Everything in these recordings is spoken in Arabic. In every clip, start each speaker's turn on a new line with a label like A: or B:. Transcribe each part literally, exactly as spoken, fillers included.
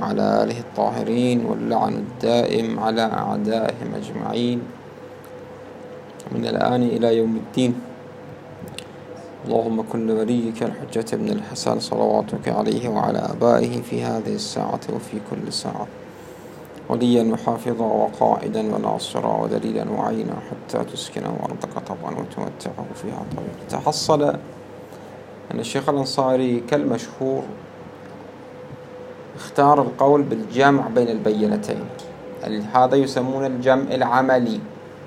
A: وعلى آله الطاهرين، واللعن الدائم على أعدائهم أجمعين من الآن إلى يوم الدين. اللهم كن لوليك الحجة بن الحسن صلواتك عليه وعلى آبائه في هذه الساعة وفي كل ساعة وليا وحافظا وقائدا وناصرا ودليلا وعينا حتى تسكنه أرضك طبعا وتمتعه فيها طويلا. تحصل أن الشيخ الأنصاري كالمشهور اختار القول بالجمع بين البينتين، هذا يسمون الجمع العملي.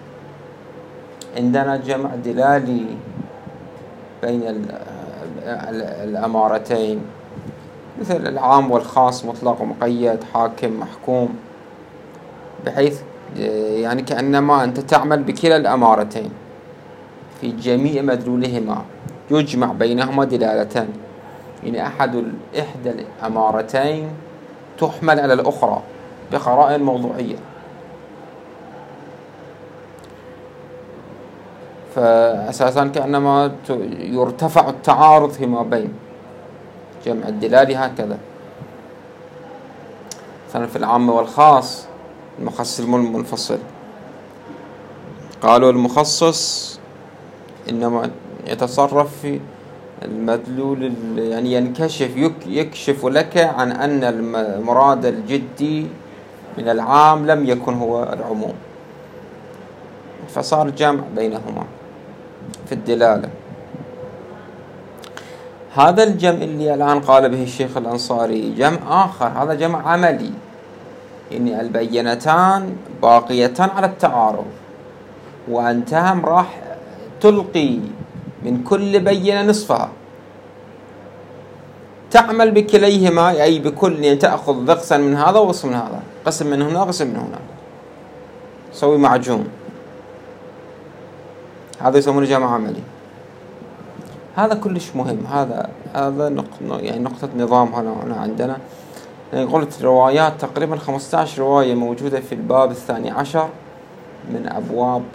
A: عندنا جمع دلالي بين الأمارتين مثل العام والخاص، مطلق ومقيد، حاكم محكوم، بحيث يعني كأنما أنت تعمل بكلا الأمارتين في جميع مدلولهما، يجمع بينهما دلالتان، يعني أحد إحدى الأمارتين تحمل على الأخرى بقرائن موضوعية، فأساسا كأنما يرتفع التعارض فيما بين جمع الدلالي هكذا. مثلا في العام والخاص، المخصص المنفصل، قالوا المخصص إنما يتصرف في المدلول، يعني ينكشف يكشف لك عن أن المراد الجدي من العام لم يكن هو العموم، فصار جمع بينهما في الدلالة. هذا الجمع اللي الآن قال به الشيخ الأنصاري جمع آخر، هذا جمع عملي، يعني البينتان باقيتان على التعارض، وأنت هم راح تلقي من كل بينة نصفها، تعمل بكليهما، أي بكل، يعني تأخذ قسم من هذا وقسم من هذا، قسم من هنا قسم من هنا، سوي معجون، هذا يسمونه جمع عملي. هذا كلش مهم، هذا هذا نقطة، يعني نقطة نظام هنا عندنا. يعني قلت روايات تقريبا خمسة عشر رواية موجودة في الباب الثاني عشر من أبواب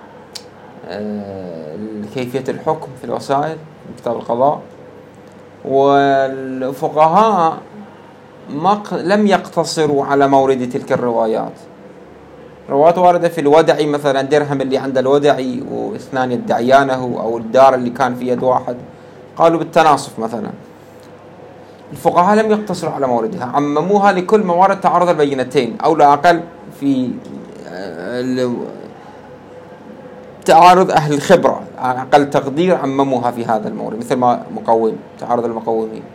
A: كيفية الحكم في الوسائل في كتاب القضاء، والفقهاء ما لم يقتصروا على مورد تلك الروايات. روايات واردة في الودعي مثلا، درهم اللي عند الودعي واثنان يدعيانه، أو الدار اللي كان في يد واحد، قالوا بالتناصف مثلا. الفقهاء لم يقتصروا على موردها، عمموها لكل موارد تعارض البينتين، أو لا أقل في تعارض أهل الخبرة، أقل تقدير عمموها في هذا المورد، مثل ما مقوم تعارض المقومين،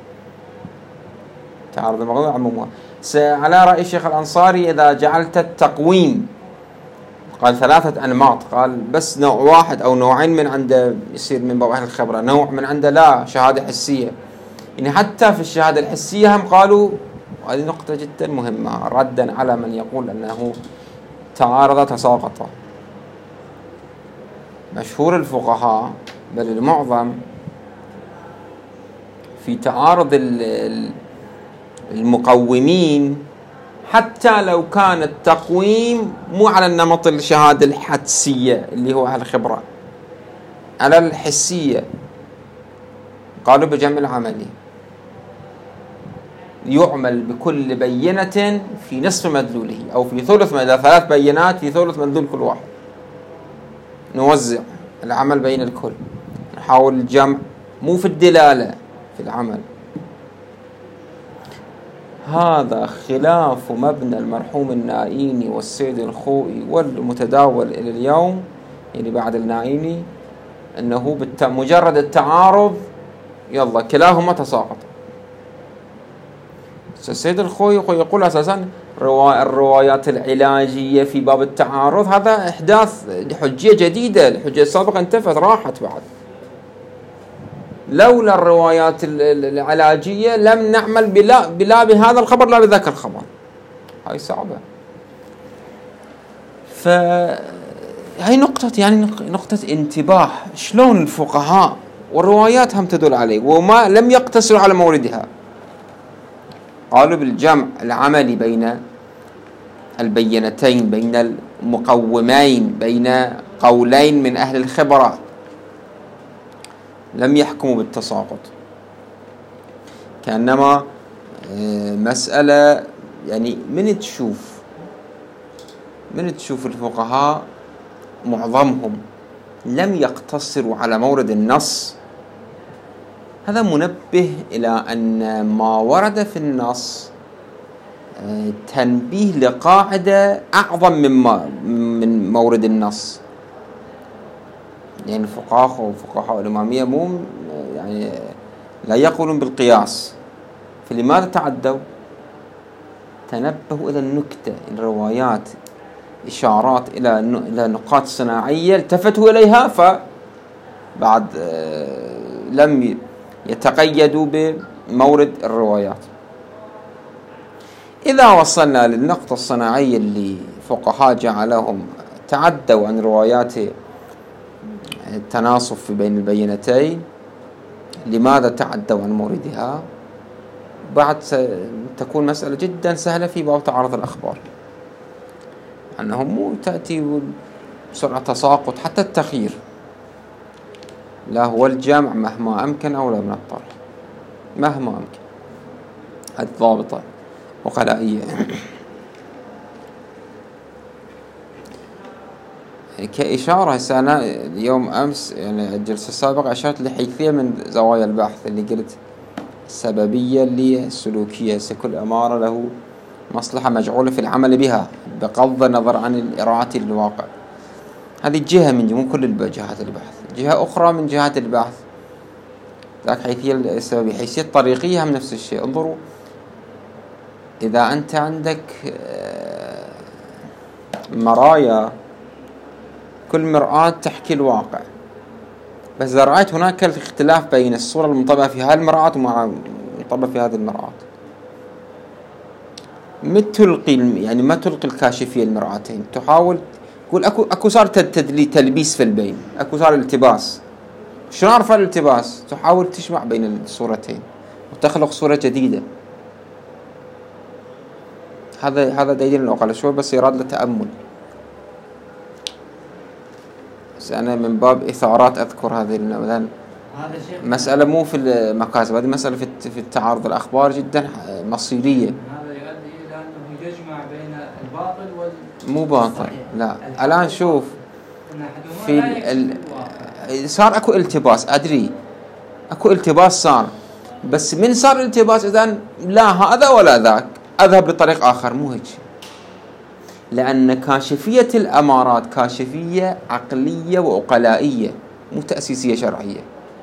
A: تعارض المقومين عمموها. على رأي الشيخ الأنصاري إذا جعلت التقويم، قال ثلاثة أنماط، قال بس نوع واحد أو نوعين من عنده يصير من باب أهل الخبرة، نوع من عنده لا شهادة حسية، يعني حتى في الشهادة الحسية هم قالوا، هذه نقطة جدا مهمة ردا على من يقول أنه تعارض تساقط. مشهور الفقهاء بل المعظم في تعارض المقومين، حتى لو كان التقويم مو على النمط الشهادة الحدسية اللي هو أهل الخبرة، على الحسية، قالوا بجمع العملي، يعمل بكل بينة في نصف مدلوله أو في ثلث مدلول، ثلاث بينات في ثلث مدلول كل واحد، نوزع العمل بين الكل، نحاول الجمع مو في الدلالة، في العمل. هذا خلاف مبنى المرحوم النائيني والسيد الخوئي والمتداول إلى اليوم، يعني بعد النائيني، أنه بمجرد التعارض يلا كلاهما تساقط. السيد الخوئي يقول أساسا الروايات العلاجية في باب التعارض هذا إحداث حجية جديدة، الحجية السابقة انتفت راحت بعد، لولا الروايات العلاجية لم نعمل بلا, بلا بهذا الخبر لا بذاك الخبر، هاي صعبة. فهي نقطة، يعني نقطة انتباه، شلون الفقهاء والروايات هم تدل عليه وما لم يقتصروا على موردها، قالوا بالجمع العملي بين البينتين، بين المقومين، بين قولين من أهل الخبرة، لم يحكموا بالتساقط. كأنما مسألة يعني من تشوف من تشوف الفقهاء معظمهم لم يقتصروا على مورد النص، هذا منبه إلى أن ما ورد في النص تنبيه لقاعدة أعظم من من مورد النص. يعني الفقهاء وفقهاء الإمامية مو يعني لا يقولون بالقياس، فلماذا تعدوا؟ تنبهوا إلى النكتة، الروايات إشارات إلى إلى نقاط صناعية التفتوا إليها، فبعد لم يتقيدوا بمورد الروايات. إذا وصلنا للنقطة الصناعية اللي فقهاء جعلهم تعدوا عن روايات التناصف بين البينتين، لماذا تعدوا عن موردها؟ بعد تكون مسألة جدا سهلة في باب تعارض الأخبار، أنهم مو تأتي بسرعة تساقط حتى التخيير، لا هو الجمع مهما أمكن أو لا من الطرح مهما أمكن. هذه ضابطة وقلائية. كإشارة هسه أنا اليوم أمس يعني الجلسة السابقة أشرت لحيثية من زوايا البحث اللي قلت السببية اللي السلوكية، هسه كل أمارة له مصلحة مجعولة في العمل بها بغض النظر عن الإراءة للواقع. هذه جهة من مو كل جهات البحث، جهة أخرى من جهات البحث ذاك حيثية السببية. حيثية الطريقية هم نفس الشيء. انظروا، إذا أنت عندك مرايا كل مرآة تحكي الواقع، بس إذا رأيت هناك الاختلاف بين الصورة المنطبقة في هذه المرآة ومع المنطبقة في هذه المرآة، ما تلقي يعني ما تلقي الكاشفية المرآتين، تحاول تقول أكو أكو صار تدلي تلبيس في البين، أكو صار التباس. شنو عرف الالتباس؟ تحاول تجمع بين الصورتين وتخلق صورة جديدة. هذا هذا دليل العقل شوي بس يراد له تأمل. بس أنا من باب إثارات أذكر هذه مثلا مسألة مو في المكاسب، هذه مسألة في في التعارض الأخبار جدا مصيرية.
B: هذا يؤدي إلى أنه يجمع بين الباطل وال
A: مو باطل، لا. الآن شوف في ال... صار أكو التباس، أدري أكو التباس صار، بس من صار الالتباس إذن لا هذا ولا ذاك، أذهب لطريق آخر، مو هيك. لأن كاشفية الأمارات كاشفية عقلية وعقلائية مو تأسيسية شرعية.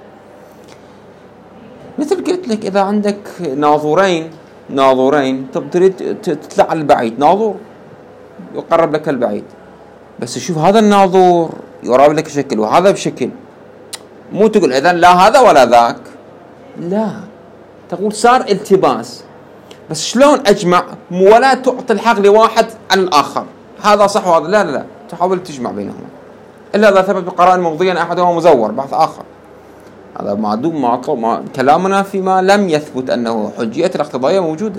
A: مثل قلت لك إذا عندك ناظورين ناظورين طب تريد تطلع على البعيد، ناظور يقرب لك البعيد، بس شوف هذا الناظور يقرب لك شكل وهذا بشكل، مو تقول إذن لا هذا ولا ذاك، لا، تقول صار التباس، بس شلون أجمع؟ ولا تعطي الحق لواحد عن الآخر، هذا صح وهذا لا لا لا، تحاول تجمع بينهما، إلا إذا ثبت بقرائن مغضية أحدهما مزور، بحث آخر. هذا معدوم معطل ما كلامنا فيما لم يثبت أنه حجية الاقتضائية موجودة.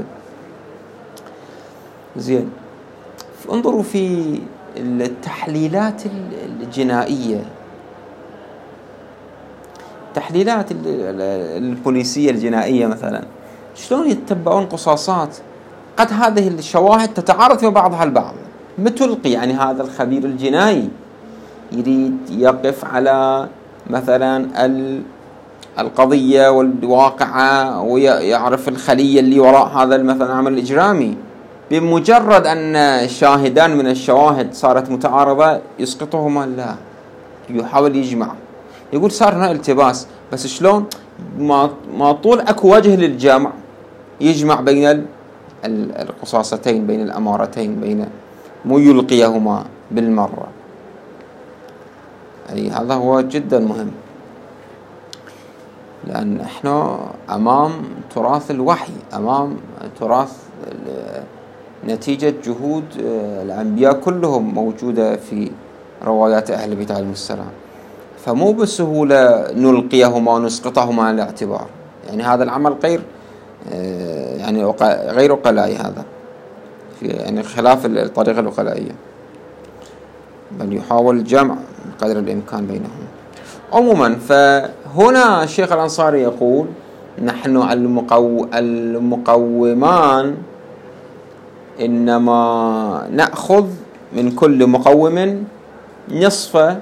A: زين، انظروا في التحليلات الجنائية، التحليلات البوليسية الجنائية مثلا، شلون يتبعون قصاصات قد هذه الشواهد تتعارض في بعضها البعض. متلقي يعني هذا الخبير الجنائي يريد يقف على مثلا القضية والواقعة ويعرف الخلية اللي وراء هذا مثلا العمل الإجرامي، بمجرد أن شاهدان من الشواهد صارت متعارضة يسقطهما، لا، يحاول يجمع، يقول صار هنا التباس، بس شلون؟ ما ما طول أكو وجه للجمع، يجمع بين القصاصتين، بين الأمارتين، بين مو يلقيهما بالمرة. أي هذا هو جدا مهم، لأن احنا أمام تراث الوحي، أمام تراث نتيجة جهود الأنبياء كلهم موجودة في روايات أهل البيت عليهم السلام، فمو بسهولة نلقيهما ونسقطهما عن الاعتبار. يعني هذا العمل غير يعني غير عقلائي، هذا يعني خلاف الطريقة العقلائية، بل يحاول الجمع قدر الإمكان بينهم. عموما فهنا الشيخ الأنصاري يقول نحن المقو... المقومان إنما نأخذ من كل مقوم نصف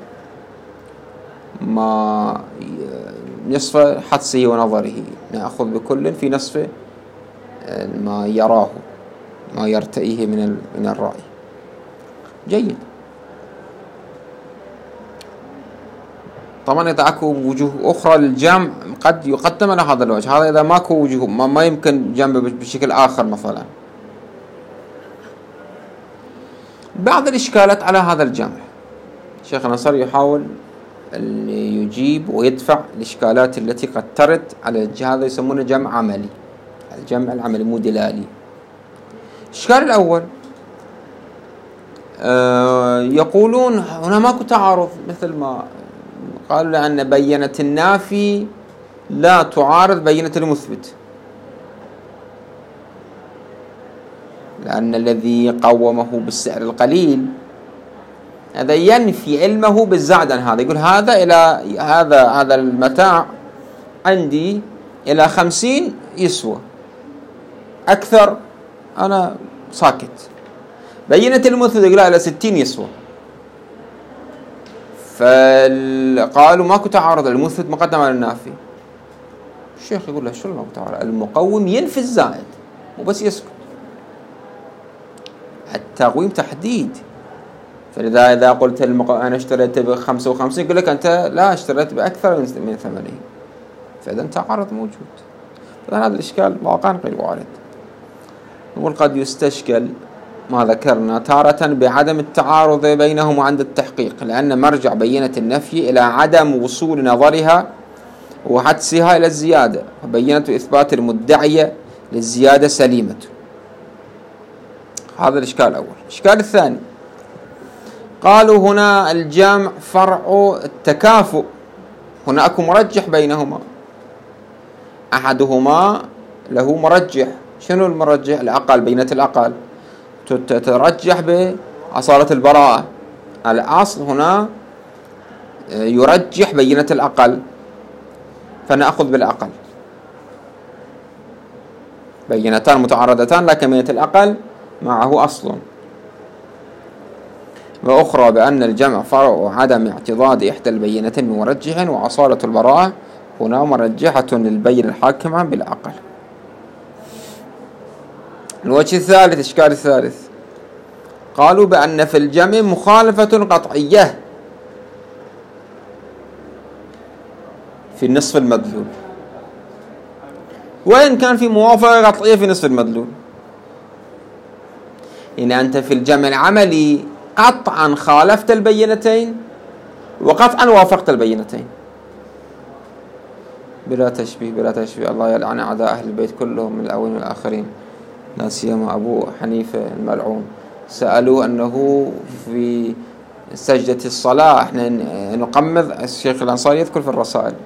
A: ما نصف حدسه ونظره، نأخذ بكل في نصف ما يراه، ما يرتئيه من من الرأي. جيد. طبعا إذا أكو وجوه أخرى للجمع قد يقدم على هذا الوجه، هذا إذا ماكو وجوه ما, ما يمكن جمعه بشكل آخر. مثلا بعض الإشكالات على هذا الجمع، الشيخ الأنصاري يحاول أن يجيب ويدفع الإشكالات التي قد ترد على هذا، يسمونه جمع عملي، الجمع العملي مو دلالي. الإشكال الأول آه يقولون هنا ماكو تعارض، مثل ما قالوا لأن بينة النافي لا تعارض بينة المثبت، لأن الذي قومه بالسعر القليل هذا ينفي علمه بالزاد عن هذا، يقول هذا إلى هذا هذا المتاع عندي إلى خمسين يسوى، أكثر أنا ساكت. بينة المثبت يقول إلى ستين يسوى، فقالوا ماكو تعارض، المثبت مقدم على النافي. الشيخ يقول له شو ماكو تعارض؟ المقوم ينفي الزائد وبس يسكت. التقويم تحديد، فإذا إذا قلت المقوم أنا اشتريت بخمسة وخمسين يقول لك أنت لا اشتريت بأكثر من ثمانين، فإذا تعارض موجود. فهذا الإشكال واقعا غير وارد. نقول قد يستشكل ما ذكرنا تارة بعدم التعارض بينهم عند التحقيق، لأن مرجع بينة النفي إلى عدم وصول نظرها وحدسها إلى الزيادة، وبينة إثبات المدعية للزيادة سليمة. هذا الإشكال الأول. الإشكال الثاني قالوا هنا الجمع فرع التكافؤ، هنا أكو مرجح بينهما، أحدهما له مرجح. شنو المرجح؟ الأقل، بينة الأقل تترجح بأصالة البراءة. الأصل هنا يرجح بينة الأقل، فنأخذ بالأقل. بينتان متعارضتان لكن بينة الأقل معه أصل. وأخرى بأن الجمع فرع عدم اعتضاد إحدى البينتين بمرجح، وأصالة البراءة هنا مرجحة للبين الحاكمة بالأقل. الوجه الثالث، إشكال الثالث، قالوا بأن في الجمع مخالفة قطعية في النصف المدلول، وإن كان في موافقة قطعية في نصف المدلول. إن أنت في الجمع العملي قطعا خالفت البينتين وقطعا وافقت البينتين بلا تشبيه بلا تشبيه. الله يلعن أعداء أهل البيت كلهم من الأولين والآخرين، لا سيما أبو حنيفة الملعون. سألوا أنه في سجدة الصلاة احنا نقمض، الشيخ الأنصاري يذكر في الرسائل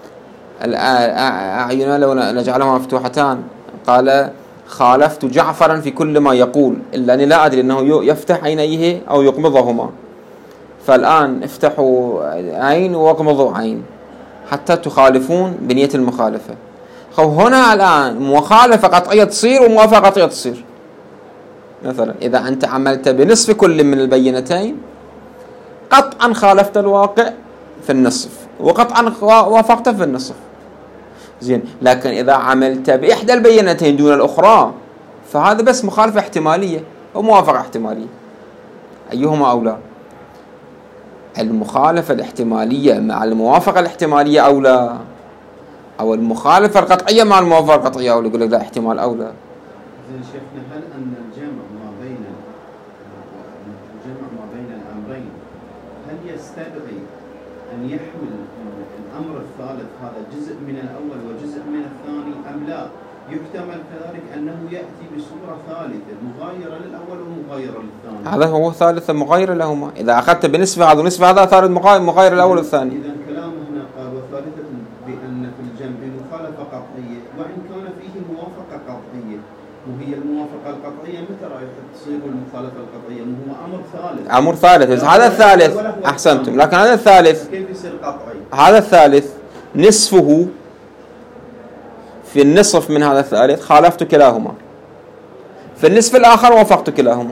A: أعيننا لو نجعلهما مفتوحتان، قال خالفت جعفرا في كل ما يقول إلا أني لا أدري أنه يفتح عينيه أو يقمضهما، فالآن افتحوا عين واقمضوا عين حتى تخالفون بنية المخالفة. هنا الآن مخالفة قطعية تصير وموافقة قطعية تصير. مثلا إذا أنت عملت بنصف كل من البينتين قطعا خالفت الواقع في النصف وقطعا وافقت في النصف، زين. لكن إذا عملت بإحدى البينتين دون الأخرى فهذا بس مخالفة احتمالية وموافقة احتمالية. أيهما أولى؟ المخالفة الاحتمالية مع الموافقة الاحتمالية أولى، أو المخالفة القطعية مع الموافقة القطعية أولى؟ يقول لك لا، احتمال أولى.
C: زين شيخنا، هل أن الجمع ما بين الجمع ما بين الأمرين هل يستدعي أن يحمل الأمر الثالث هذا جزء من الأول وجزء من الثاني، أم لا يحتمل كذلك أنه يأتي بصورة ثالثة مغايرة للأول ومغايرة للثاني؟
A: هذا هو ثالث مغايرة لهما. إذا أخذت بنسبة هذا ونسبة هذا ثالث مغاير الأول والثاني.
C: إذا كلامه هنا قال وثالثة بأن في الجمع مخالفة قطعية وإن كان فيه موافقة قطعية، وهي الموافقة القطعية متى راح تصير المخالفة القطعية؟ هو أمر ثالث.
A: أمر ثالث، هذا الثالث أحسنتم، لكن هذا الثالث
C: كيف يصير قطعي؟
A: هذا الثالث نصفه في النصف من هذا الثالث خالفت كلاهما، في النصف الآخر وافقت كلاهما.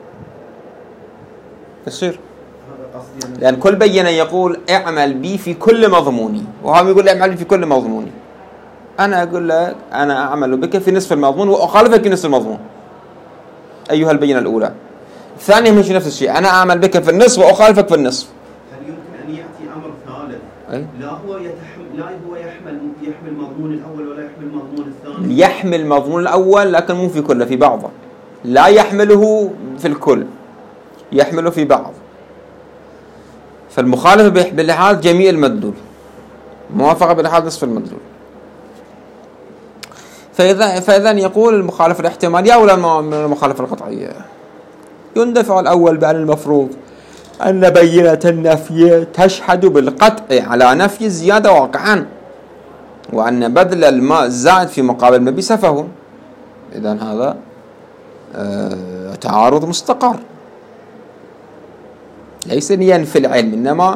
A: يصير لأن كل بينة يقول اعمل بي في كل مضموني، وهم يقول اعمل بي في كل مضموني. أنا أقول لك أنا أعمل بك في نصف المضمون وأخالفك في نصف المضمون أيها البينة الأولى. الثانية مش نفس الشيء، أنا أعمل بك في النصف وأخالفك في النصف.
C: هل يمكن أن يأتي أمر ثالث
A: أي؟
C: لا هو يتحمل لا هو يحمل يحمل مضمون الأول ولا يحمل مضمون الثاني؟
A: يحمل مضمون الأول لكن مو في كله، في بعضه، لا يحمله في الكل، يحمله في بعض. فالمخالفة بلحاظ جميع المدلول، موافقة بلحاظ نصف المدلول. فإذا فإذا يقول المخالفة الاحتمالية ولا المخالفة القطعية. يندفع الأول بأن المفروض أن بينة النفي تشهد بالقطع على نفي الزيادة واقعا، وأن بذل الماء الزائد في مقابل ما بسفه. إذن هذا آه تعارض مستقر، ليس ينفي العلم، إنما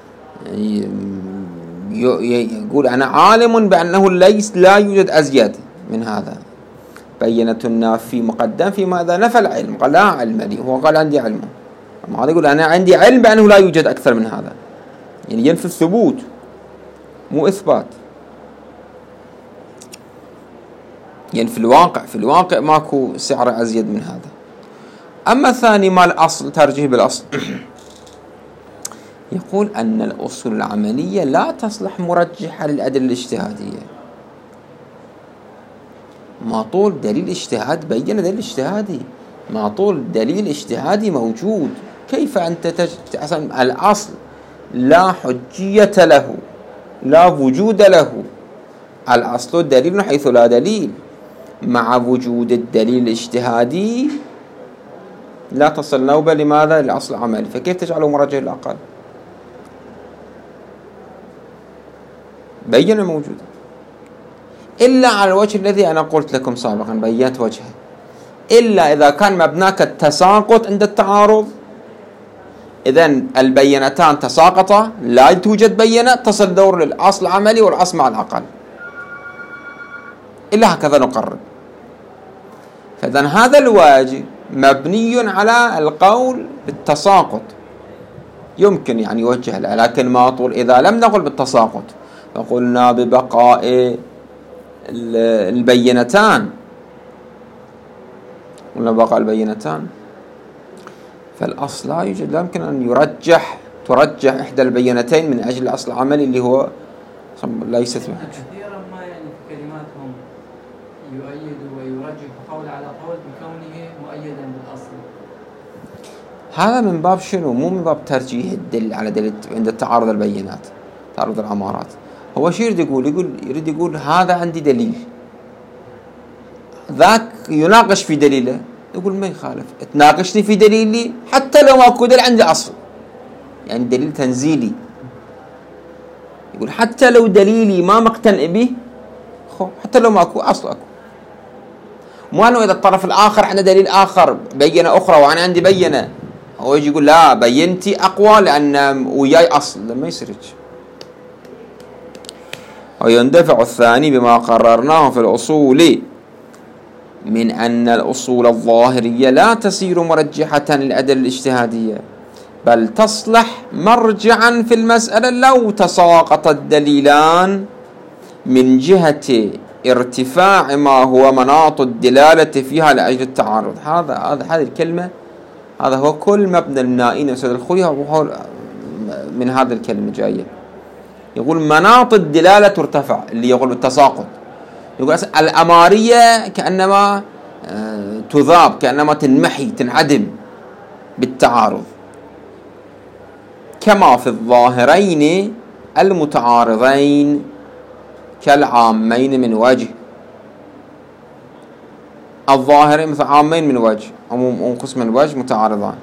A: يقول أنا عالم بأنه ليس لا يوجد أزيد من هذا. بينة النافي مقدم فيما إذا نفى العلم، قال لا علم لي، هو قال عندي علم. أما هذا يقول أنا عندي علم بأنه لا يوجد أكثر من هذا، يعني ينفي الثبوت مو إثبات، ينفي الواقع، في الواقع ماكو سعر أزيد من هذا. أما الثاني ما الأصل، ترجيح بالأصل. يقول أن الأصول العملية لا تصلح مرجحة للأدلة الاجتهادية. ما طول دليل اجتهاد بين دليل اجتهادي، ما طول دليل اجتهادي موجود، كيف أنت تحسن الأصل لا حجية له، لا وجود له. الأصل دليل حيث لا دليل، مع وجود الدليل الاجتهادي لا تصل نوبة لماذا؟ لأصل عملي، فكيف تجعله مرجح الأقل؟ بين موجودة، إلا على الوجه الذي أنا قلت لكم سابقا، بينت وجهه، إلا إذا كان مبناك التساقط عند التعارض. إذن البينتان تساقطا، لا توجد بينة، تصل دور للأصل العملي والأصل مع الأقل، إلا هكذا نقرر. فإذن هذا الواجب مبني على القول بالتساقط، يمكن يعني يوجه له، لكن ما طول إذا لم نقل بالتساقط فقلنا ببقاء البينتان، قلنا بقاء البينتان، فالأصل لا يوجد، لا يمكن أن يرجح ترجح إحدى البينتين من أجل الأصل العملي اللي هو ليست فيه.
B: كثيرا ما يعني في كلماتهم يؤيد ويرجح قول على قول بكونه مؤيدا بالأصل.
A: هذا من باب شنو؟ مو من باب ترجيح الدل على دليل عند تعارض البينات، تعارض العمارات. هو شو يريد يقول؟ يقول يريد يقول هذا عندي دليل، ذاك يناقش في دليله، يقول ما يخالف، تناقشني في دليلي حتى لو ماكو دليل عندي أصل، يعني دليل تنزيلي. يقول حتى لو دليلي ما مقتنع به، خو حتى لو ماكو أصل أكو. مو أنه إذا الطرف الآخر عنده دليل آخر بينة أخرى وأنا عندي بينة، هو يجي يقول لا بينتي أقوى لأن وياي أصل، لما يصيرش. ويندفع الثاني بما قررناه في الأصول من أن الأصول الظاهرية لا تسير مرجحة للأدلة الاجتهادية، بل تصلح مرجعا في المسألة لو تساقط الدليلان من جهة ارتفاع ما هو مناط الدلالة فيها لأجل التعارض. هذا هذا هذه الكلمة، هذا هو كل مبنى النائين أستاذ الخوي هو من هذه الكلمة جاية. يقول مناط الدلالة ترتفع، اللي يقول بالتساقط، يقول الأمارية كأنما تذاب، كأنما تنمحي تنعدم بالتعارض، كما في الظاهرين المتعارضين كالعامين من وجه. الظاهرين مثل عامين من وجه، عموم قسم من وجه متعارضان،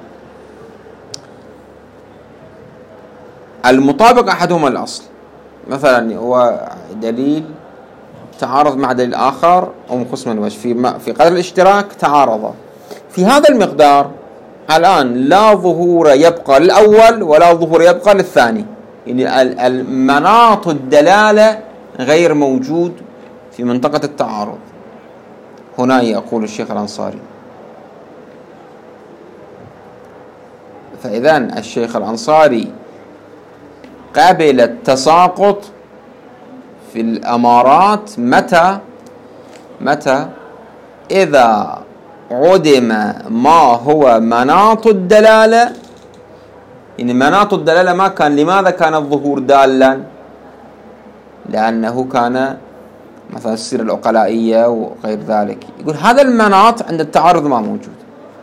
A: المطابق أحدهما الأصل، مثلا هو دليل تعارض مع دليل آخر أو قسم من وجه في في قدر الاشتراك تعارضا. في هذا المقدار الآن لا ظهور يبقى للأول ولا ظهور يبقى للثاني، يعني المناط الدلالة غير موجود في منطقة التعارض. هنا يقول الشيخ الأنصاري. فإذا الشيخ الأنصاري قبل التساقط في الأمارات متى متى إذا عدم ما هو مناط الدلالة. يعني مناط الدلالة ما كان. لماذا كان الظهور دالا؟ لأنه كان مثلا السيرة العقلائية وغير ذلك. يقول هذا المناط عند التعارض ما موجود.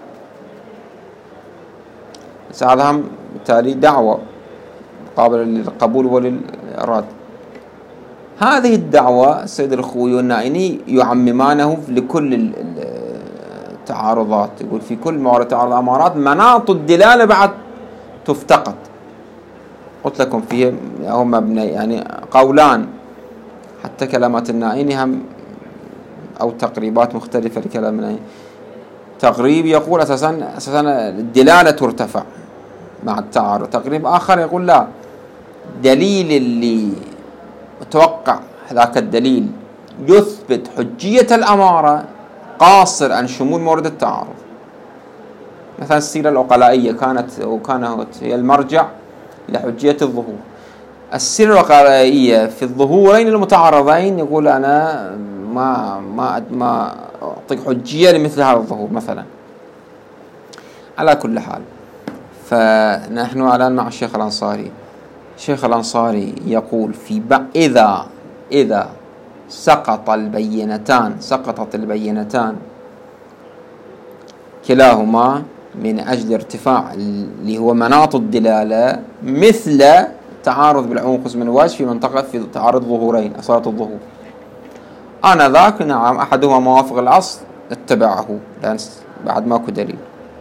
A: هذا بالتالي دعوة قابلة للقبول وللإرادة. هذه الدعوة السيد الخوي والنائني يعممانه لكل التعارضات. يقول في كل موارد تعارض الأمارات مناط الدلالة بعد تفتقد. قلت لكم فيه هم مبني يعني قولان، حتى كلمات النائني هم أو تقريبات مختلفة لكلام النائني. تقريب يقول أساسا أساسا الدلالة ترتفع مع التعارض. تقريب آخر يقول لا، دليل اللي متوقع ذاك الدليل يثبت حجية الأمارة قاصر عن شمول مورد التعارض. مثلا السيرة العقلائية كانت وكانت هي المرجع لحجية الظهور. السيرة العقلائية في الظهورين المتعارضين يقول أنا ما ما ما أعطيك حجية لمثل هذا الظهور مثلا. على كل حال، فنحن الآن مع الشيخ الأنصاري. الشيخ الأنصاري يقول في إذا إذا سقط البينتان سقطت البينتان كلاهما من أجل ارتفاع اللي هو مناط الدلالة مثل تعارض بالعموم قسم من وجه في منطقة في تعارض ظهورين أصالة الظهور، أنا ذاك نعم أحدهما موافق الأصل اتبعه لأن بعد ماكو دليل.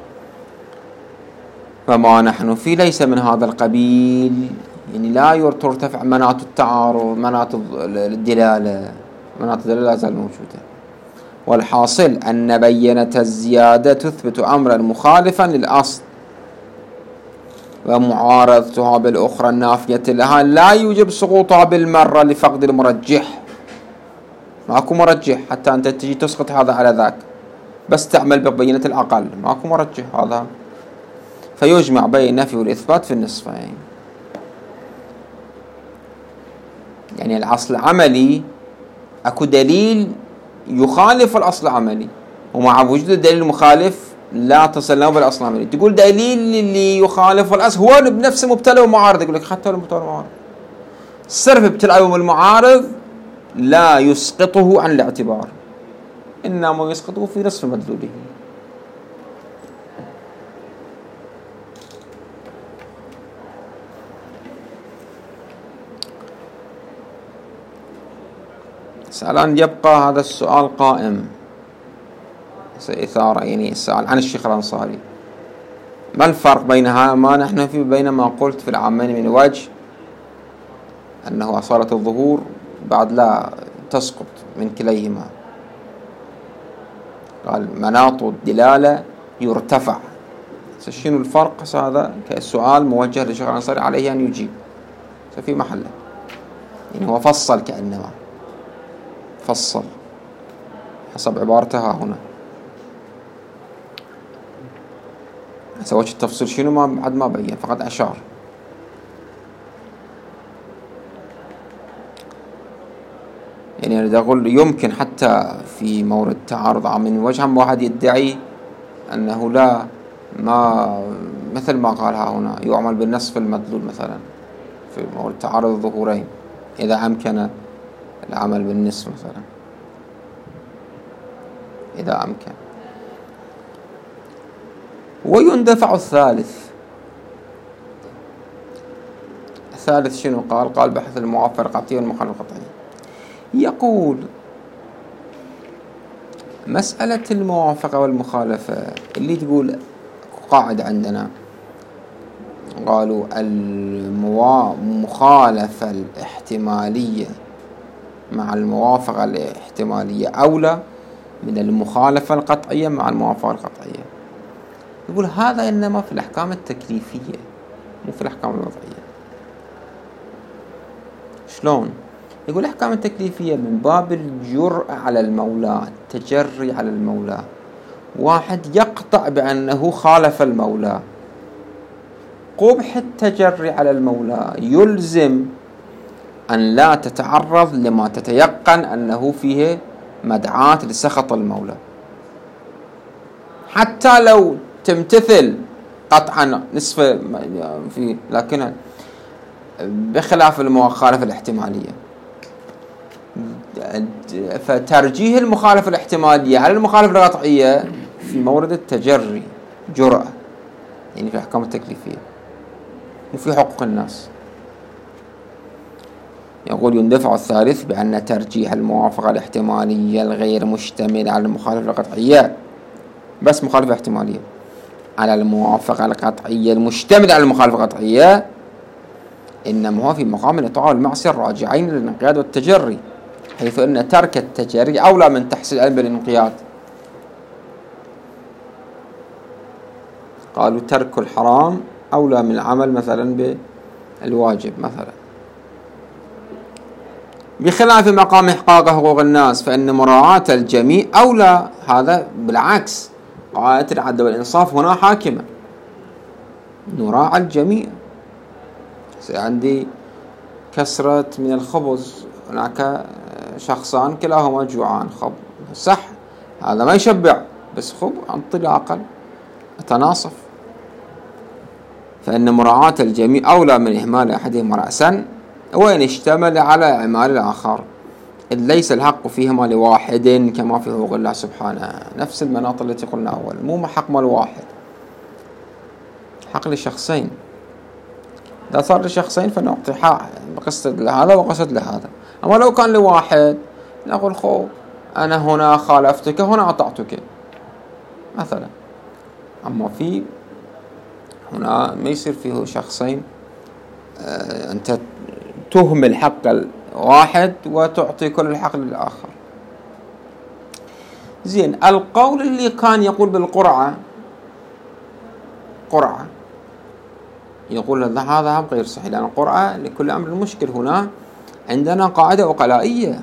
A: فما نحن فيه ليس من هذا القبيل. يعني لا ترتفع مناط التعارض مناط الدلالة مناط الدلالة لا زال موجودة. والحاصل أن بينة الزيادة تثبت أمرا مخالفا للأصل، ومعارضتها بالأخرى النافية لها لا يوجب سقوطها بالمرة لفقد المرجح. ماكو مرجح حتى أنت تجي تسقط هذا على ذاك، بس تعمل ببينة الأقل، ماكو مرجح هذا. فيجمع بين النفي والإثبات في النصفين. يعني الأصل العملي أكو دليل يخالف الأصل العملي، ومع وجود الدليل المخالف لا تصل بالأصل العملي. تقول دليل اللي يخالف الأصل هو بنفسه مبتلى ومعارض، يقول لك حتى المبتلى ومعارض. الصرف ابتلاء والمعارض لا يسقطه عن الاعتبار، إنما يسقطه في نصف مدلوله. الآن يبقى هذا السؤال قائم سإثارة، يعني السؤال عن الشيخ الأنصاري. ما الفرق بينها ما نحن فيه بين ما قلت في العامين من وجه أنه أصالة الظهور بعد لا تسقط من كليهما. قال مناط الدلالة يرتفع. شنو الفرق؟ هذا كالسؤال موجه للشيخ الأنصاري عليه أن يجيب في محله. يعني هو فصل كأنما فصل حسب عبارتها هنا. سويت التفصيل شنو ما بعد ما بين، فقط أشار. يعني أريد أقول يمكن حتى في مورد تعارض عام من وجه واحد يدعي أنه لا ما مثل ما قالها هنا يعمل بالنصف المدلول مثلا في مورد تعارض الظهورين إذا أمكن العمل بالنصف مثلا إذا أمكن. ويندفع الثالث. الثالث شنو قال؟ قال بحث الموافقة القطعية والمخالفة القطعية. يقول مسألة الموافقة والمخالفة اللي تقول قاعدة عندنا، قالوا المخالفة الاحتمالية مع الموافقة الاحتمالية أولى من المخالفة القطعية مع الموافقة القطعية. يقول هذا إنما في الأحكام التكليفية مو في الأحكام الوضعية. شلون؟ يقول الأحكام التكليفية من باب الجرأة على المولى، التجري على المولى. واحد يقطع بأنه خالف المولى، قبح التجري على المولى يلزم أن لا تتعرض لما تتيقن أنه فيه مدعاة لسخط المولى، حتى لو تمتثل قطعا نصف في، لكن بخلاف المخالفة الاحتمالية. فترجيح المخالفة الاحتمالية على المخالفة القطعية في مورد التجري جرأة، يعني في الأحكام التكليفية وفي حقوق الناس. يقول يندفع الثالث بأن ترجيح الموافقة الاحتمالية الغير مشتمل على المخالفة القطعية، بس مخالفة احتمالية، على الموافقة القطعية المشتملة على المخالفة القطعية، إنما هو في مقام الإطاعة والمعصية الراجعين للانقياد والتجري، حيث أن ترك التجري أولى من تحصيل العلم بالانقياد. قالوا ترك الحرام أولى من العمل مثلا بالواجب مثلا، بخلاف مقام إحقاق حقوق الناس فإن مراعاة الجميع أولى. هذا بالعكس، قاعدة العدل والإنصاف هنا حاكمة، نراعي الجميع. عندي كسرة من الخبز، هناك شخصان كلاهما جوعان، خب صح هذا ما يشبع، بس خب أنطي الأقل أتناصف. فإن مراعاة الجميع أولى من إهمال أحدهما رأسا وإن اشتمل على إعمال الآخر، إذ ليس الحق فيهما لواحد كما في حقوق الله سبحانه. نفس المناط التي قلنا أول، مو حق مال واحد، حق لشخصين. إذا صار لشخصين فنعطي حق بقصد لهذا وقصد لهذا. أما لو كان لواحد نقول خو أنا هنا خالفتك هنا أطعتك مثلا. أما في هنا ما يصير فيه شخصين، آه أنت تهمل حق الواحد وتعطي كل الحق للآخر. زين، القول اللي كان يقول بالقرعة قرعة، يقول هذا غير صحيح، لأن القرعة لكل أمر مشكل. هنا عندنا قاعدة عقلائية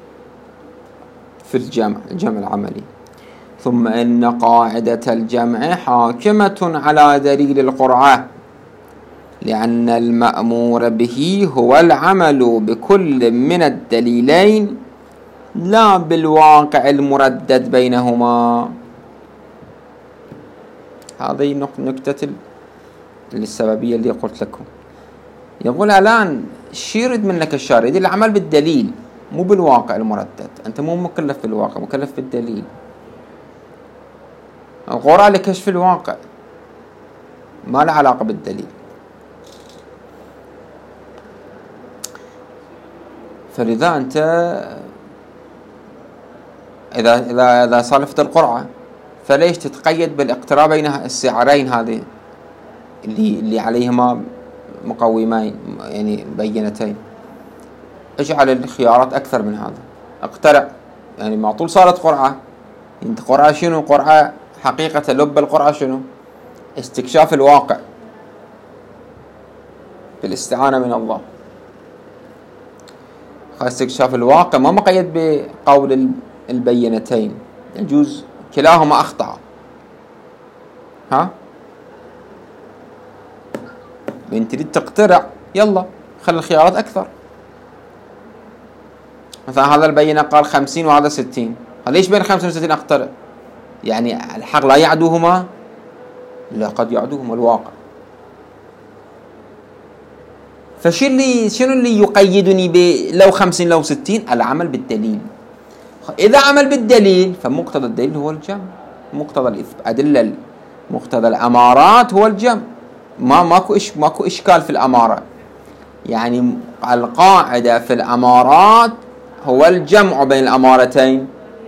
A: في الجمع، الجمع العملي. ثم إن قاعدة الجمع حاكمة على دليل القرعة، لأن المأمور به هو العمل بكل من الدليلين لا بالواقع المردد بينهما. هذه نكتة السببية اللي قلت لكم. يقول الآن شو يريد منك الشارع؟ يريد العمل بالدليل مو بالواقع المردد. أنت مو مكلف بالواقع، مكلف بالدليل. القرعة لكشف الواقع، ما له علاقة بالدليل. فلذا أنت إذا إذا إذا صالفت القرعة فليش تتقيد بالاقتراب بين السعرين هذه اللي اللي عليهما مقومين، يعني بينتين؟ اجعل الخيارات أكثر من هذا، اقترع. يعني ما طول صارت قرعة، انت قرعة شنو؟ قرعة حقيقة لب القرعة شنو؟ استكشاف الواقع بالاستعانة من الله. استكشاف الواقع ما مقيد بقول البينتين، يجوز كلاهما أخطأ. ها انت تريد تقترع، يلا خلي الخيارات أكثر. مثلا هذا البينة قال خمسين وهذا ستين، ليش بين خمسين وستين أقترع؟ يعني الحق لا يعدوهما؟ لا، قد يعدوهما الواقع. فشو اللي شنو اللي يقيدني ب لو خمسين لو ستين؟ العمل بالدليل. إذا عمل بالدليل فمقتضى الدليل هو الجمع، مقتضى الأدلة، مقتضى الأمارات هو الجمع. ما ماكو إش ماكو إشكال في الأمارة. يعني القاعدة في الأمارات هو الجمع بين الأمارتين.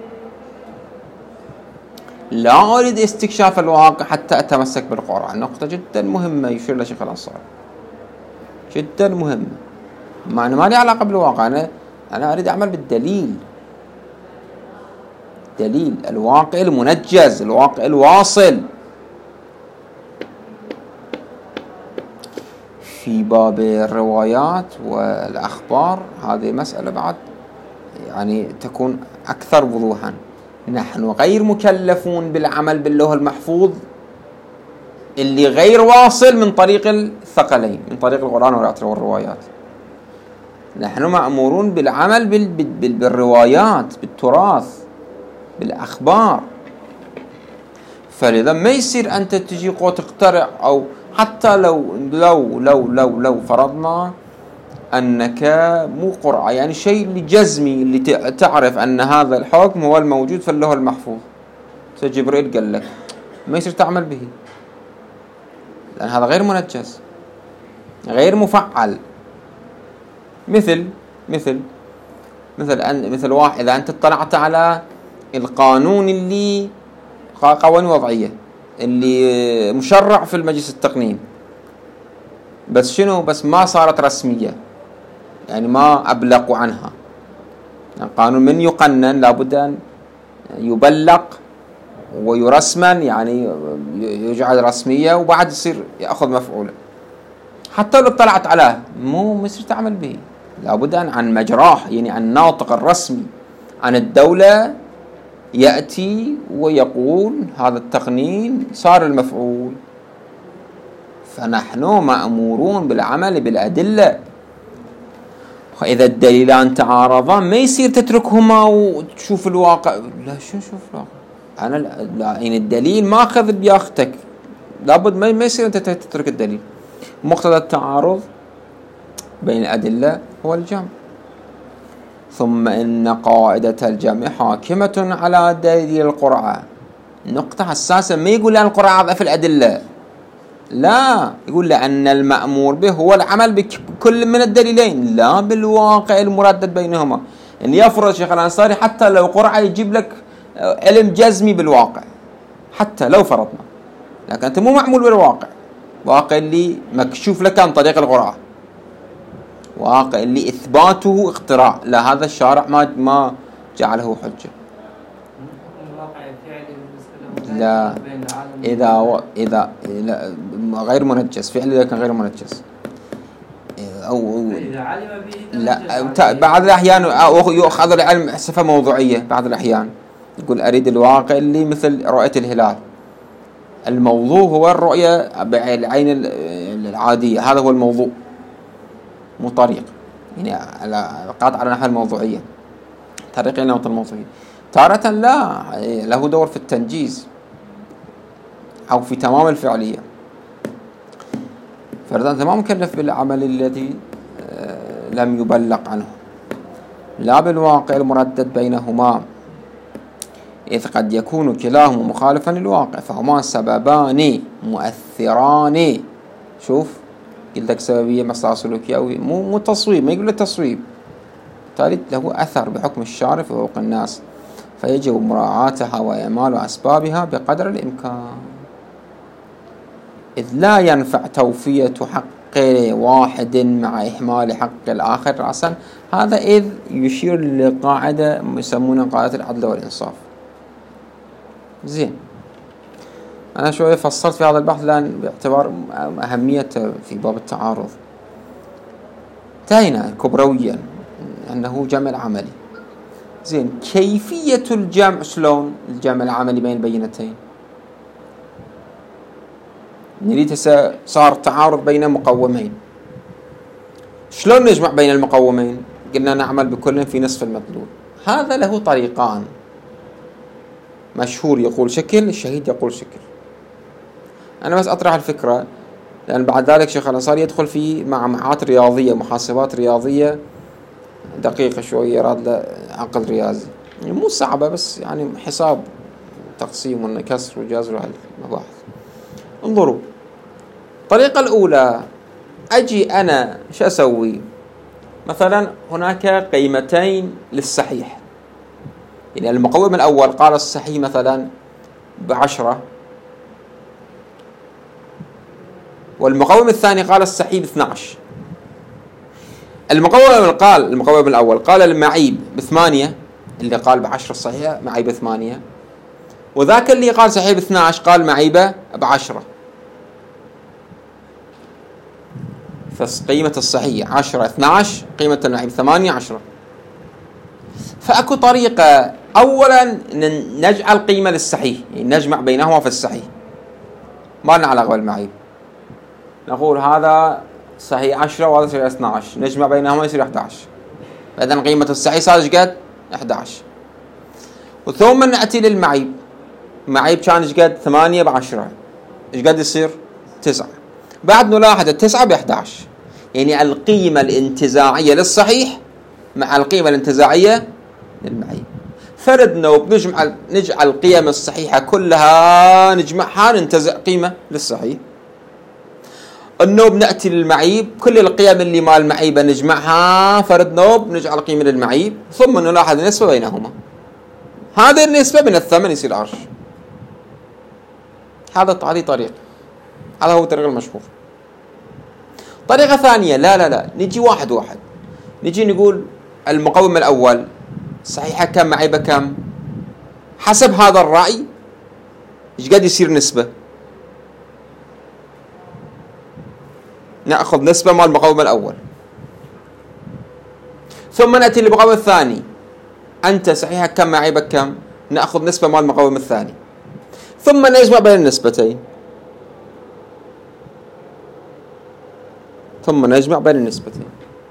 A: لا أريد استكشاف الواقع حتى أتمسك بالقرآن. نقطة جدا مهمة يشير لها شيخ الأنصاري، جدا مهمة. ما أنا ما لي علاقة بالواقع، أنا أنا أريد أعمل بالدليل، دليل الواقع المنجز، الواقع الواصل. في باب الروايات والأخبار هذه مسألة بعد يعني تكون أكثر وضوحا. نحن غير مكلفون بالعمل باللوح المحفوظ اللي غير واصل من طريق الثقلين، من طريق القرآن والروايات. نحن مأمورون بالعمل بال بال بالروايات، بالتراث، بالأخبار. فلذا ما يصير أنت تجي وتقترع، أو حتى لو لو لو لو لو فرضنا أنك مو قرعة، يعني شيء اللي جزمي اللي تعرف أن هذا الحكم هو الموجود في اللوح المحفوظ، جبريل قال لك، ما يصير تعمل به، لأن هذا غير منجز، غير مفعل. مثل مثل مثل أن مثل واحد، إذا أنت اطلعت على القانون اللي قوانين وضعية اللي مشرع في المجلس التقنين، بس شنو؟ بس ما صارت رسمية، يعني ما أبلغوا عنها. يعني قانون من يقنن لابد أن يبلغ ويرسمن، يعني يجعل رسمية وبعد يصير يأخذ مفعوله. حتى لو اطلعت عليه مو مصير تعمل به، لابد أن عن مجراه، يعني عن الناطق الرسمي عن الدولة يأتي ويقول هذا التقنين صار المفعول. فنحن مأمورون بالعمل بالأدلة. وإذا الدليلان تعارضا ما يصير تتركهما وتشوف الواقع. لا، شو شوف الواقع؟ أنا لا، يعني الدليل ماخذ بياختك، لابد ما يصير أنت تترك الدليل. مقتضى التعارض بين الأدلة هو الجمع. ثم إن قاعدة الجمع حاكمة على دليل القرعة. النقطة حساسة، ما يقول لأن القرعة ضعف الأدلة، لا، يقول لأن المأمور به هو العمل بكل من الدليلين لا بالواقع المردد بينهما. يعني يفرض شيخ الأنصاري حتى لو قرعة يجيب لك علم جزمي بالواقع، حتى لو فرضنا، لكن أنت مو معمول بالواقع، واقع اللي مكشوف لك عن طريق القرعة، واقع اللي إثباته اختراع، لا، هذا الشارع ما ما جعله حجة. لا، إذا و... إذا لا غير منجز فعلي، لكن غير منجز أو
B: إذا علم به
A: لا، بعض الأحيان يؤخذ العلم صفة موضوعية. بعض الأحيان يقول أريد الواقع اللي مثل رؤية الهلال، الموضوع هو الرؤية بالعين العادية، هذا هو الموضوع، مو طريق، يعني على قاطع على نحو الموضوعية، طريقين نمط الموضوعية. تارة لا، له دور في التنجيز أو في تمام الفعلية. فإذا أنت ما مكلف بالعمل الذي لم يبلغ عنه، لا بالواقع المردد بينهما، إذ قد يكون كلاهما مخالفا للواقع، فهما سببان مؤثران. شوف، قلت لك سببية مصلحة سلوكية، أو مو مو تصويب، ما يقول لك تصويب، بالتالي له أثر بحكم الشارع في حقوق الناس، فيجب مراعاتها وإعمال أسبابها بقدر الإمكان، إذ لا ينفع توفية حق واحد مع إهمال حق الآخر رأسا. هذا إذ يشير لقاعدة يسمونها قاعدة العدل والإنصاف. زين، أنا شوية فصلت في هذا البحث لأن باعتبار أهميته في باب التعارض. انتهينا كبرويا أنه جمع عملي. زين، كيفية الجمع، شلون الجمع العملي بين البينتين؟ نريد صار تعارض بين مقومين، شلون نجمع بين المقومين؟ قلنا نعمل بكل في نصف المطلوب. هذا له طريقان، مشهور يقول شكل، الشهيد يقول شكل. أنا بس أطرح الفكرة، لأن بعد ذلك شيخ الأنصاري يدخل في معمعات رياضية، محاسبات رياضية دقيقة شوية، راد له عقد رياضي، يعني مو صعبة، بس يعني حساب تقسيم والكسر وجذر المباحث. انظروا، الطريقة الأولى، أجي أنا شو أسوي؟ مثلا هناك قيمتين للصحيح، يعني المقوم الأول قال الصحيح مثلا بعشرة، والمقوم الثاني قال الصحيح باثنى عشر. المقوم قال المقوم الأول قال المعيب بثمانية، اللي قال بعشرة الصحيحة معيبة ثمانية، وذاك اللي قال صحيح باثنى عشر قال معيبة بعشرة. فقيمة الصحيح عشرة اثنا عشر، قيمة المعيب ثمانية عشرة. فأكو طريقة، أولا نجعل قيمة للصحيح، يعني نجمع بينهما في الصحيح، ما لنا علاقة بالمعيب. نقول هذا صحيح عشرة وهذا صحيح اثنا عشر، نجمع بينهما يصير أحد عشر. فإذا قيمة الصحيح صار ايش قد؟ أحد عشر. وثم نأتي للمعيب. معيب كان ايش قد؟ ثمانية بعشرة، ايش قد يصير؟ تسعة. بعد نلاحظ التسعة بأحد عشر، يعني القيمة الانتزاعية للصحيح مع القيمة الانتزاعية للمعيب. فردنا وبنجمع نجعل القيم الصحيحة كلها نجمعها ننتزع قيمة للصحيح. النوب نأتي للمعيب، كل القيم اللي مال المعيبة نجمعها فرد نوب نجعل قيمة للمعيب، ثم نلاحظ النسبة بينهما. هذه النسبة من الثمن يصير عشر. هذا هذه طريقة، هذا هو الطريقة المشهور. طريقة ثانية، لا لا لا نجي واحد واحد، نجي نقول المقوم الأول صحيحة كم معيبة كم، حسب هذا الرأي ايش قد يصير نسبة. نأخذ نسبة مال المقوم الأول، ثم نأتي للمقوم الثاني، أنت صحيحة كم معيبة كم، نأخذ نسبة مال المقوم الثاني، ثم نجمع بين النسبتين، ثم نجمع بين النسبتين.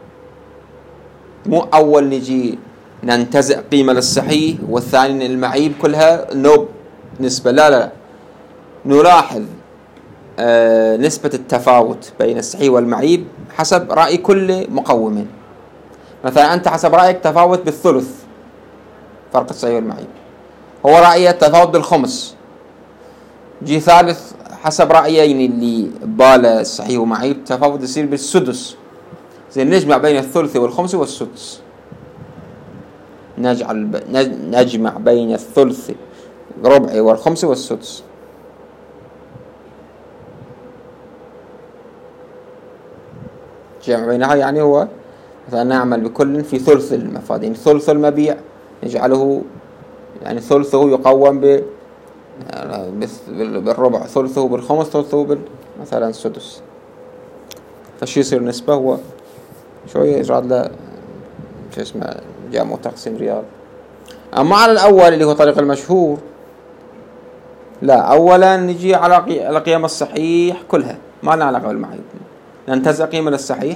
A: مو أول نجي ننتزع قيمة للصحيح والثاني للمعيب كلها نوب نسبة، لا لا, لا. نلاحظ آه نسبة التفاوت بين الصحيح والمعيب حسب رأي كل مقوم. مثلا أنت حسب رأيك تفاوت بالثلث فرق الصحيح والمعيب، هو رأيه تفاوت بالخمس، جي ثالث حسب رأيين اللي باله الصحيح ومعيب تفاوت يصير بالسدس. زين نجمع بين الثلث والخمس والسدس، نجعل ب... نجمع بين الثلث ربع والخمس والسدس. جمع بينها يعني هو مثلا نعمل بكل في ثلث المفاد، يعني ثلث المبيع نجعله يعني ثلثه يقوم ب بالربع، ثلثه بالخمس، ثلثه بال مثلا السدس. فشي يصير نسبة هو شوية يجرد له شو اسمه جمع وتقسيم رياض. أما على الأول اللي هو طريق المشهور، لا، أولا نجي على على قيم الصحيح كلها، ما لنا علاقة بالمعيب، ننتزع قيمة للصحيح،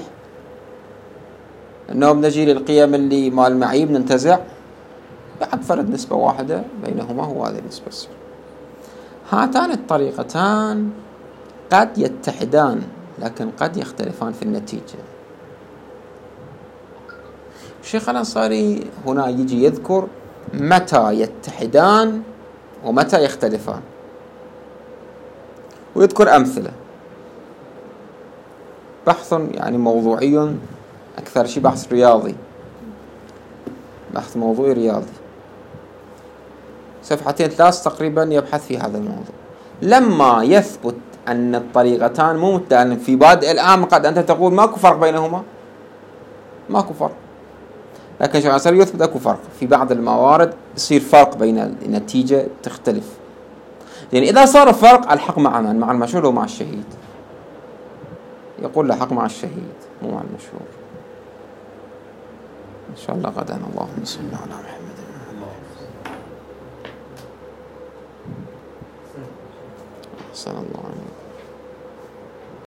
A: إنه بنجي للقيم اللي مال المعيب ننتزع، بعد فرد نسبة واحدة بينهما هو هذه النسبة الصحيح. هاتان الطريقتان قد يتحدان لكن قد يختلفان في النتيجة. الشيخ الأنصاري هنا يجي يذكر متى يتحدان ومتى يختلفان، ويذكر أمثلة. بحث يعني موضوعي، أكثر شيء بحث رياضي، بحث موضوعي رياضي، صفحتين ثلاث تقريبا يبحث في هذا الموضوع. لما يثبت أن الطريقتان مو متعلم في بادئ الأمر، قد أنت تقول ماكو فرق بينهما، ماكو فرق، لكن شيخ الأنصاري يثبت أكو فرق في بعض الموارد، يصير فرق بين النتيجة تختلف. يعني إذا صار فرق الحق مع من؟ مع المشهور ومع الشهيد. يقول الحق مع الشهيد مو مع المشهور. إن شاء الله غدا. اللهم صل على محمد. صلى الله عليه وسلم.